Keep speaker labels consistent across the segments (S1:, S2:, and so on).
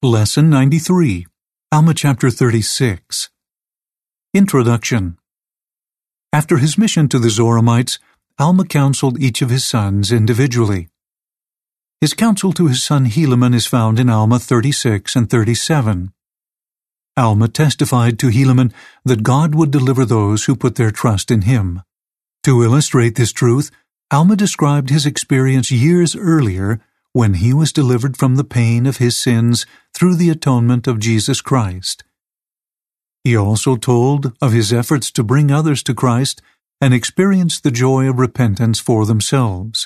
S1: Lesson 93, Alma chapter 36. Introduction. After his mission to the Zoramites, Alma counseled each of his sons individually. His counsel to his son Helaman is found in Alma 36 and 37. Alma testified to Helaman that God would deliver those who put their trust in him. To illustrate this truth, Alma described his experience years earlier when he was delivered from the pain of his sins through the atonement of Jesus Christ. He also told of his efforts to bring others to Christ and experience the joy of repentance for themselves.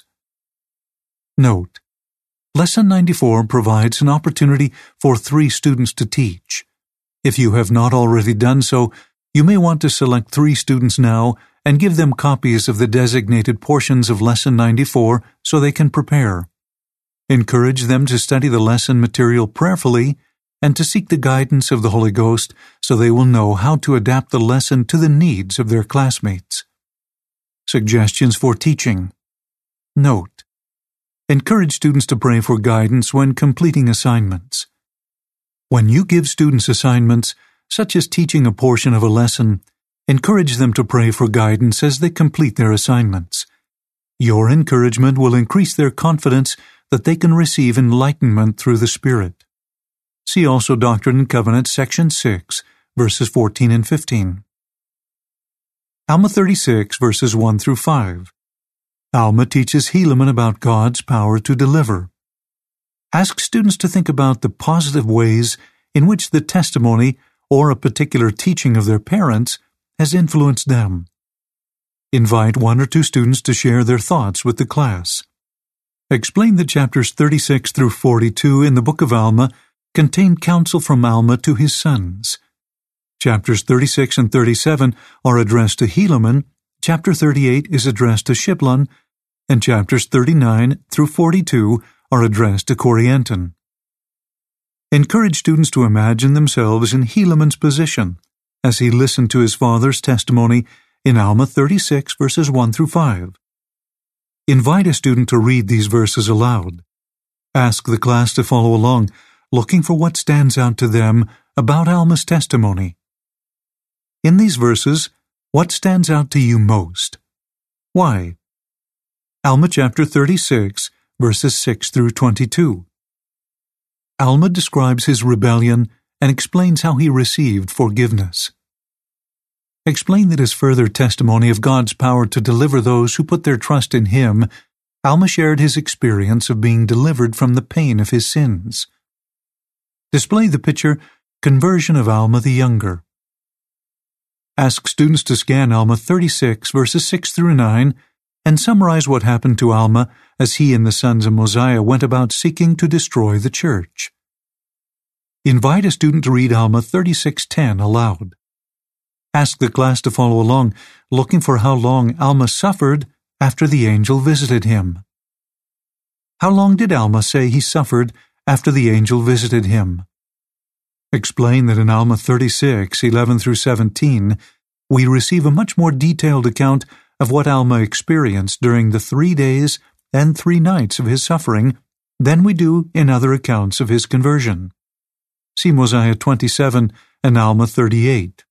S1: Note: Lesson 94 provides an opportunity for 3 students to teach. If you have not already done so, you may want to select 3 students now and give them copies of the designated portions of Lesson 94 so they can prepare. Encourage them to study the lesson material prayerfully and to seek the guidance of the Holy Ghost so they will know how to adapt the lesson to the needs of their classmates. Suggestions for teaching. Note: Encourage students to pray for guidance when completing assignments. When you give students assignments, such as teaching a portion of a lesson, encourage them to pray for guidance as they complete their assignments. Your encouragement will increase their confidence that they can receive enlightenment through the Spirit. See also Doctrine and Covenants, Section 6, verses 14 and 15. Alma 36, verses 1 through 5. Alma teaches Helaman about God's power to deliver. Ask students to think about the positive ways in which the testimony or a particular teaching of their parents has influenced them. Invite 1 or 2 students to share their thoughts with the class. Explain that chapters 36 through 42 in the book of Alma contain counsel from Alma to his sons. Chapters 36 and 37 are addressed to Helaman, chapter 38 is addressed to Shiplon, and chapters 39 through 42 are addressed to Corianton. Encourage students to imagine themselves in Helaman's position as he listened to his father's testimony in Alma 36 verses 1 through 5. Invite a student to read these verses aloud. Ask the class to follow along, looking for what stands out to them about Alma's testimony. In these verses, what stands out to you most? Why? Alma chapter 36, verses 6 through 22. Alma describes his rebellion and explains how he received forgiveness. Explain that as further testimony of God's power to deliver those who put their trust in him, Alma shared his experience of being delivered from the pain of his sins. Display the picture, Conversion of Alma the Younger. Ask students to scan Alma 36, verses 6 through 9, and summarize what happened to Alma as he and the sons of Mosiah went about seeking to destroy the church. Invite a student to read Alma 36:10 aloud. Ask the class to follow along, looking for how long Alma suffered after the angel visited him. How long did Alma say he suffered after the angel visited him? Explain that in Alma 36, 11 through 17, we receive a much more detailed account of what Alma experienced during the 3 days and 3 nights of his suffering than we do in other accounts of his conversion. See Mosiah 27 and Alma 38.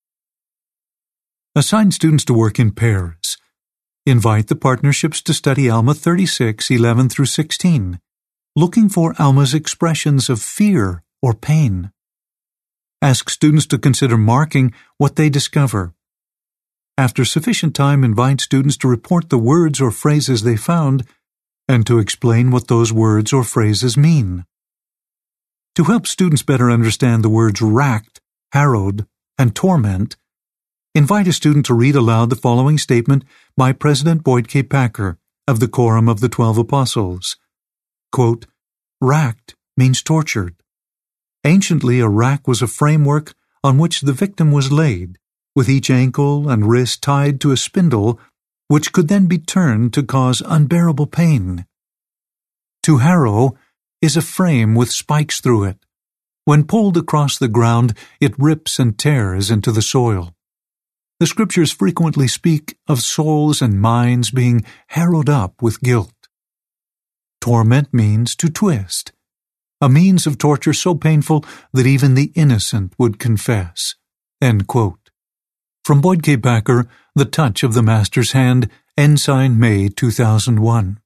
S1: Assign students to work in pairs. Invite the partnerships to study Alma 36, 11 through 16, looking for Alma's expressions of fear or pain. Ask students to consider marking what they discover. After sufficient time, invite students to report the words or phrases they found and to explain what those words or phrases mean. To help students better understand the words racked, harrowed, and torment, invite a student to read aloud the following statement by President Boyd K. Packer of the Quorum of the 12 Apostles. Quote, "Racked means tortured. Anciently, a rack was a framework on which the victim was laid, with each ankle and wrist tied to a spindle, which could then be turned to cause unbearable pain. To harrow is a frame with spikes through it. When pulled across the ground, it rips and tears into the soil. The Scriptures frequently speak of souls and minds being harrowed up with guilt. Torment means to twist. a means of torture so painful that even the innocent would confess." End quote. From Boyd K. Packer, The Touch of the Master's Hand, Ensign, May 2001.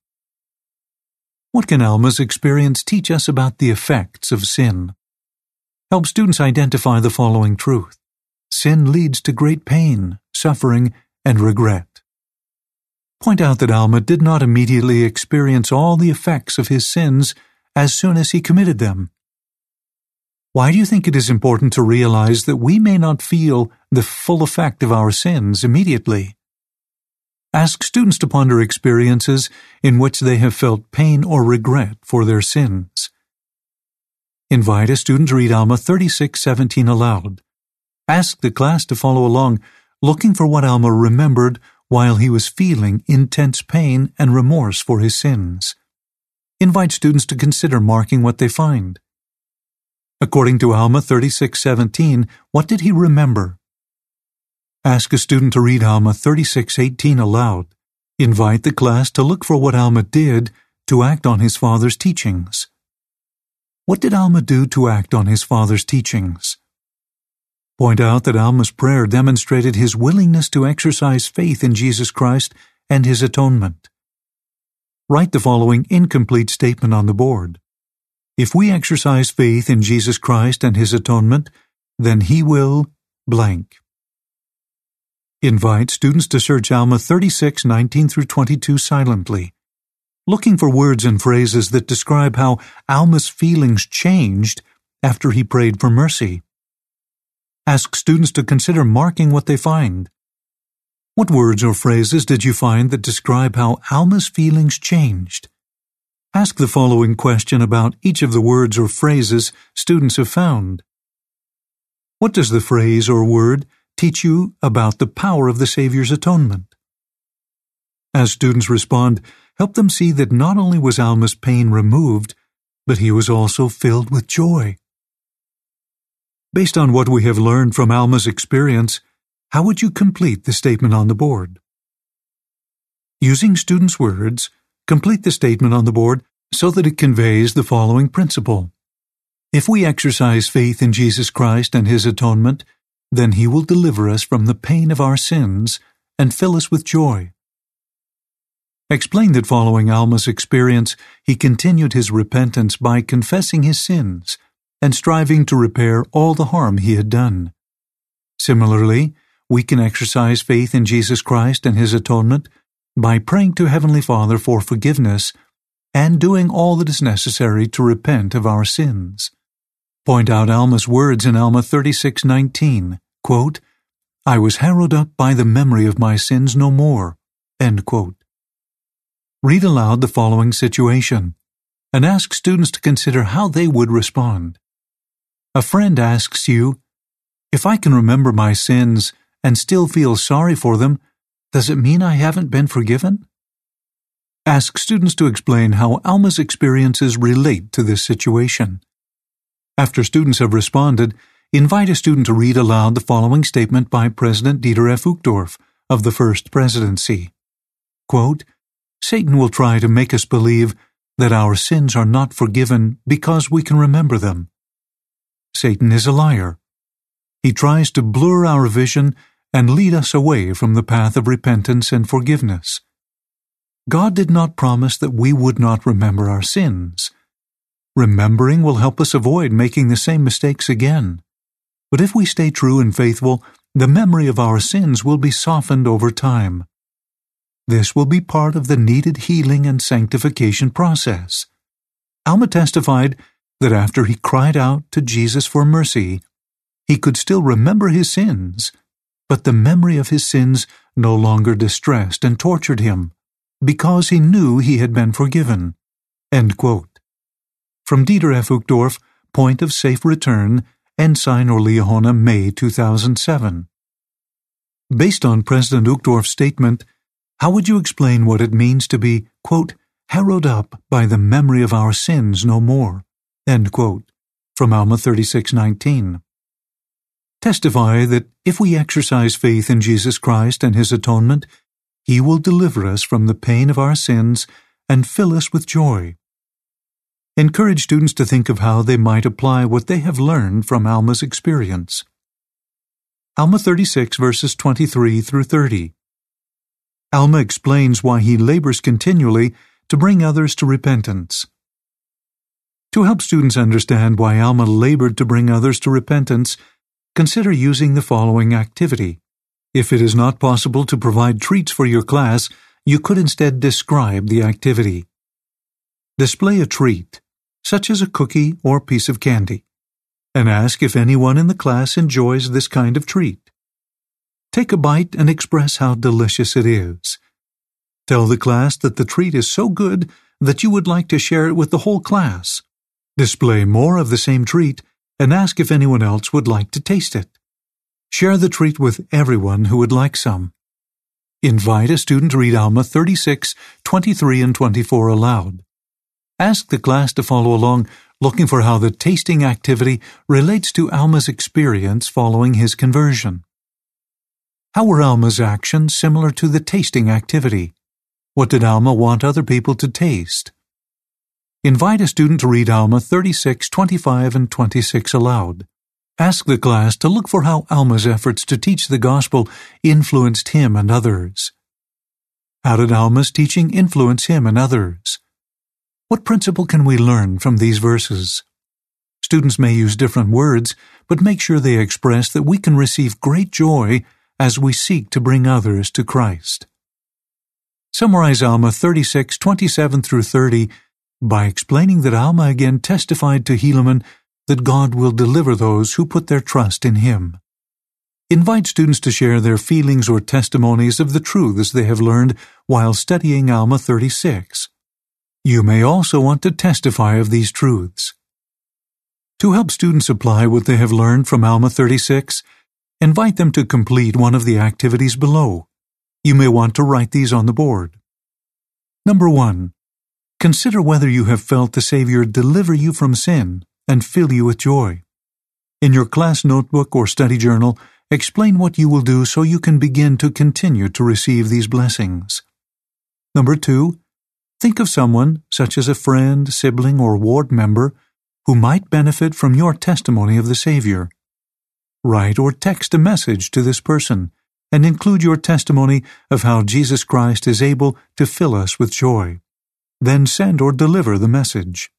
S1: What can Alma's experience teach us about the effects of sin? Help students identify the following truth. Sin leads to great pain, suffering, and regret. Point out that Alma did not immediately experience all the effects of his sins as soon as he committed them. Why do you think it is important to realize that we may not feel the full effect of our sins immediately? Ask students to ponder experiences in which they have felt pain or regret for their sins. Invite a student to read Alma 36:17 aloud. Ask the class to follow along, looking for what Alma remembered while he was feeling intense pain and remorse for his sins. Invite students to consider marking what they find. According to Alma 36:17, what did he remember? Ask a student to read Alma 36:18 aloud. Invite the class to look for what Alma did to act on his father's teachings. What did Alma do to act on his father's teachings? Point out that Alma's prayer demonstrated his willingness to exercise faith in Jesus Christ and his atonement. Write the following incomplete statement on the board. If we exercise faith in Jesus Christ and his atonement, then he will blank. Invite students to search Alma 36:19 through 22 silently, looking for words and phrases that describe how Alma's feelings changed after he prayed for mercy. Ask students to consider marking what they find. What words or phrases did you find that describe how Alma's feelings changed? Ask the following question about each of the words or phrases students have found. What does the phrase or word teach you about the power of the Savior's atonement? As students respond, help them see that not only was Alma's pain removed, but he was also filled with joy. Based on what we have learned from Alma's experience, how would you complete the statement on the board? Using students' words, complete the statement on the board so that it conveys the following principle. If we exercise faith in Jesus Christ and his atonement, then he will deliver us from the pain of our sins and fill us with joy. Explain that following Alma's experience, he continued his repentance by confessing his sins and striving to repair all the harm he had done. Similarly, we can exercise faith in Jesus Christ and his atonement by praying to Heavenly Father for forgiveness and doing all that is necessary to repent of our sins. Point out Alma's words in Alma 36:19, quote, "I was harrowed up by the memory of my sins no more," end quote. Read aloud the following situation and ask students to consider how they would respond. A friend asks you, "If I can remember my sins and still feel sorry for them, does it mean I haven't been forgiven?" Ask students to explain how Alma's experiences relate to this situation. After students have responded, invite a student to read aloud the following statement by President Dieter F. Uchtdorf of the First Presidency. Quote, "Satan will try to make us believe that our sins are not forgiven because we can remember them. Satan is a liar. He tries to blur our vision and lead us away from the path of repentance and forgiveness. God did not promise that we would not remember our sins. Remembering will help us avoid making the same mistakes again. But if we stay true and faithful, the memory of our sins will be softened over time. This will be part of the needed healing and sanctification process." Alma testified that after he cried out to Jesus for mercy, he could still remember his sins, but the memory of his sins no longer distressed and tortured him, because he knew he had been forgiven. End quote. From Dieter F. Uchtdorf, Point of Safe Return, Ensign or Liahona, May 2007. Based on President Uchtdorf's statement, how would you explain what it means to be, quote, "harrowed up by the memory of our sins no more," end quote, from Alma 36:19. Testify that if we exercise faith in Jesus Christ and his atonement, he will deliver us from the pain of our sins and fill us with joy. Encourage students to think of how they might apply what they have learned from Alma's experience. Alma 36, verses 23 through 30. Alma explains why he labors continually to bring others to repentance. To help students understand why Alma labored to bring others to repentance, consider using the following activity. If it is not possible to provide treats for your class, you could instead describe the activity. Display a treat, such as a cookie or piece of candy, and ask if anyone in the class enjoys this kind of treat. Take a bite and express how delicious it is. Tell the class that the treat is so good that you would like to share it with the whole class. Display more of the same treat and ask if anyone else would like to taste it. Share the treat with everyone who would like some. Invite a student to read Alma 36, 23 and 24 aloud. Ask the class to follow along, looking for how the tasting activity relates to Alma's experience following his conversion. How were Alma's actions similar to the tasting activity? What did Alma want other people to taste? Invite a student to read Alma 36, 25 and 26 aloud. Ask the class to look for how Alma's efforts to teach the gospel influenced him and others. How did Alma's teaching influence him and others? What principle can we learn from these verses? Students may use different words, but make sure they express that we can receive great joy as we seek to bring others to Christ. Summarize Alma 36, 27 through 30 by explaining that Alma again testified to Helaman that God will deliver those who put their trust in Him. Invite students to share their feelings or testimonies of the truths they have learned while studying Alma 36. You may also want to testify of these truths. To help students apply what they have learned from Alma 36, invite them to complete one of the activities below. You may want to write these on the board. Number 1. Consider whether you have felt the Savior deliver you from sin and fill you with joy. In your class notebook or study journal, explain what you will do so you can begin to continue to receive these blessings. Number 2. Think of someone, such as a friend, sibling, or ward member, who might benefit from your testimony of the Savior. Write or text a message to this person and include your testimony of how Jesus Christ is able to fill us with joy. Then send or deliver the message.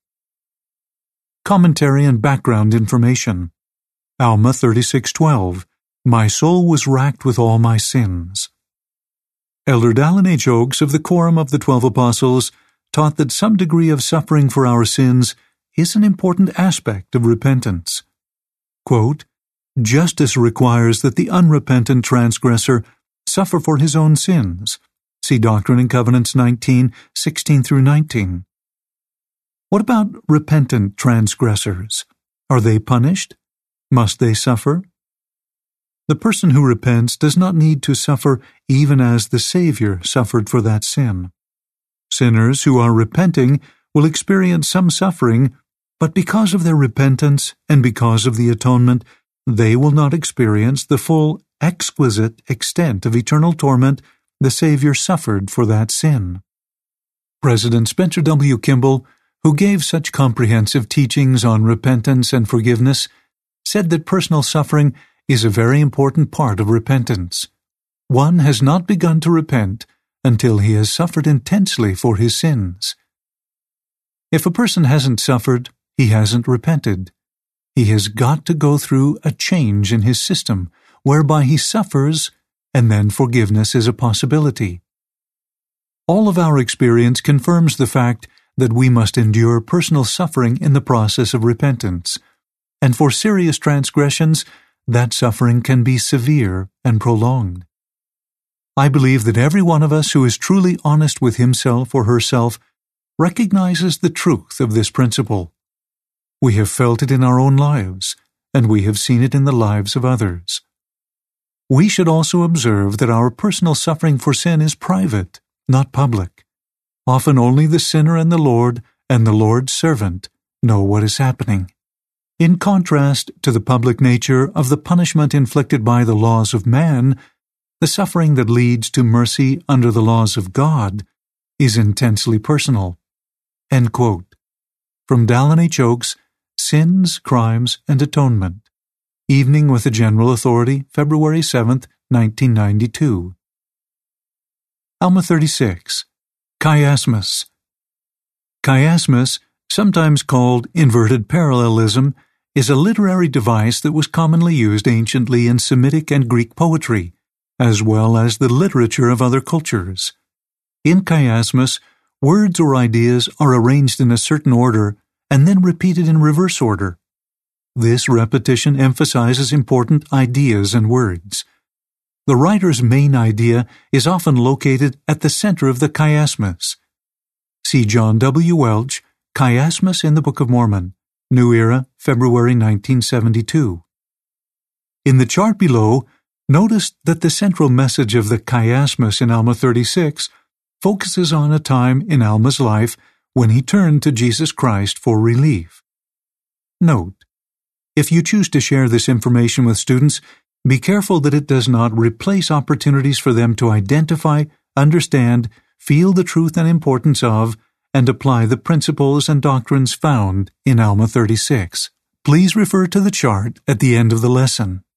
S1: Commentary and background information. Alma 36:12. My soul was racked with all my sins. Elder Dallin H. Oakes of the Quorum of the 12 Apostles taught that some degree of suffering for our sins is an important aspect of repentance. Quote, Justice requires that the unrepentant transgressor suffer for his own sins. See Doctrine and Covenants 19, 16 through 19. What about repentant transgressors? Are they punished? Must they suffer? The person who repents does not need to suffer even as the Savior suffered for that sin. Sinners who are repenting will experience some suffering, but because of their repentance and because of the atonement, they will not experience the full, exquisite extent of eternal torment the Savior suffered for that sin. President Spencer W. Kimball, who gave such comprehensive teachings on repentance and forgiveness, said that personal suffering is a very important part of repentance. One has not begun to repent until he has suffered intensely for his sins. If a person hasn't suffered, he hasn't repented. He has got to go through a change in his system, whereby he suffers, and then forgiveness is a possibility. All of our experience confirms the fact that we must endure personal suffering in the process of repentance, and for serious transgressions, that suffering can be severe and prolonged. I believe that every one of us who is truly honest with himself or herself recognizes the truth of this principle. We have felt it in our own lives, and we have seen it in the lives of others. We should also observe that our personal suffering for sin is private, not public. Often only the sinner and the Lord's servant know what is happening. In contrast to the public nature of the punishment inflicted by the laws of man, the suffering that leads to mercy under the laws of God is intensely personal. End quote. from Dallin H. Oaks, Sins, Crimes, and Atonement. Evening with the General Authority, February 7, 1992. Alma 36. Chiasmus. Chiasmus, sometimes called inverted parallelism, is a literary device that was commonly used anciently in Semitic and Greek poetry, as well as the literature of other cultures. In chiasmus, words or ideas are arranged in a certain order and then repeated in reverse order. This repetition emphasizes important ideas and words. The writer's main idea is often located at the center of the chiasmus. See John W. Welch, Chiasmus in the Book of Mormon, New Era, February 1972. In the chart below, notice that the central message of the chiasmus in Alma 36 focuses on a time in Alma's life when he turned to Jesus Christ for relief. Note: if you choose to share this information with students, be careful that it does not replace opportunities for them to identify, understand, feel the truth and importance of, and apply the principles and doctrines found in Alma 36. Please refer to the chart at the end of the lesson.